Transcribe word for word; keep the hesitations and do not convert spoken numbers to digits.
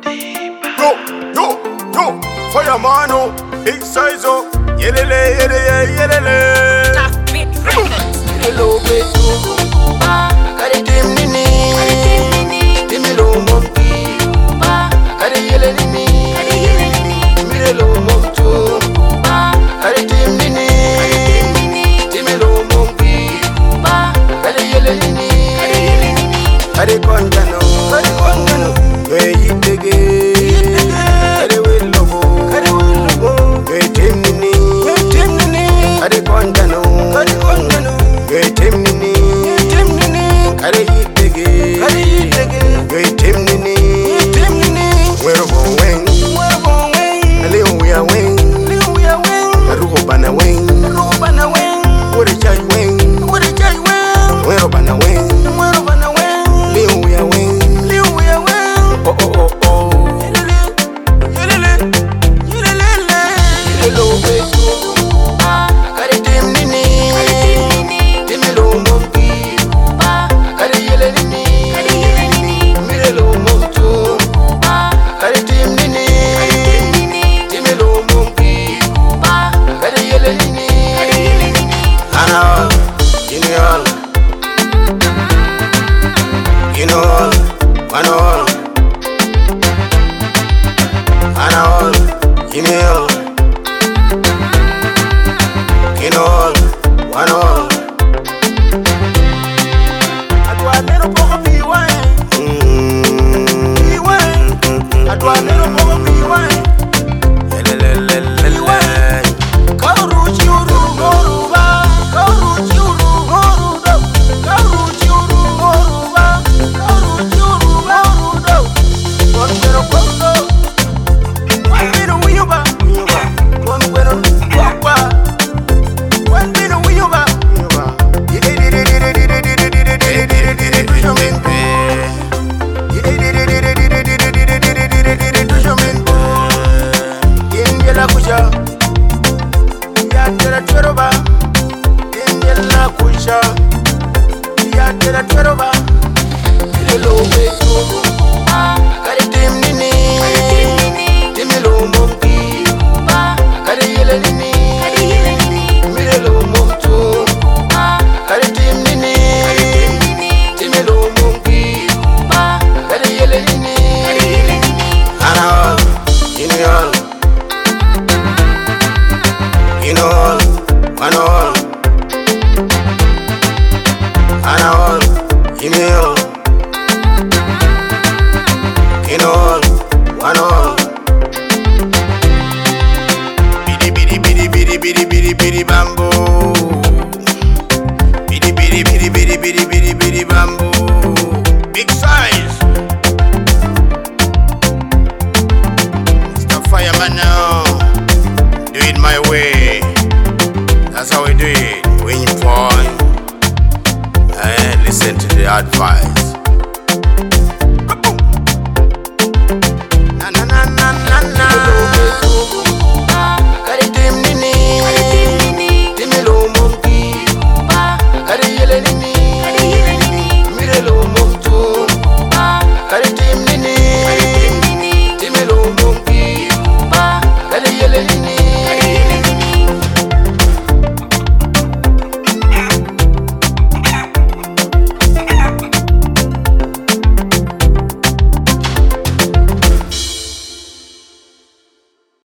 Yo, yo, yo, fireman, oh, big size, oh, yelele, yelele, yelele. Tough beat records. Hello, baby. Kare tim nini, timi lo monkey. Kare yele nini, timi lo monkey. Kare tim nini, timi lo monkey. Kare yele nini, kare kontano, kare kontano. We yitege, kare we logo, kare we logo. We tim nini, we tim nini, kare kontano, kare kontano. We tim nini, tim nini, kare yitege, kare yitege. We tim nini, tim nini. We're going, we're going. Leo we are wing, leo we are wing. Ruho bana wing, ruho bana wing. What a judge wing, what a judge wing. We're bana wing, we're bana wing. Leo we are wing, leo we are wing. Oh oh oh oh. Yelele, yelele, yelele. Hello baby. Kare tim nini, timi lo monkey. Kare yele nini, timi lo monkey. Kare tim nini, timi lo monkey. Kare yele nini. Ana all, you know all, you know all, one all. Ana all, you know all, you know all, one all. Adwa nero poko piwa, piwa. Adwa nero poko piwa, piwa. Kauru chiuru goruba, kauru chiuru gorudo, kauru chiuru goruba, kauru chiuru gorudo. Kon pero kondo, wan bino wiyuba, wiyuba. Kon pero kokwa, wan bino wiyuba, wiyuba. Ide ide ide ide ide ide ide ide ide ide tujo minpo. Ide ide ide ide ide ide ide ide ide ide ide tujo minpo. Yengela kusha. Ya tera tweroba, yengela kusha. Ya tera tweroba, hello baby. Kare tim nini, timi lo monkey. Kare yele nini, timi lo monkey. Kare tim nini, timi lo monkey. Kare yele nini. Ana all, you know all. You know all, one all. Ana all, you know all. You know all, one all. Bidi bidi bidi bidi bidi bidi bidi bamboo. Bidi bidi bidi bidi bidi bidi bidi bamboo. Big size. Mister Fireman now. Do it my way. That's how we do it. When you point, eh, listen to the advice.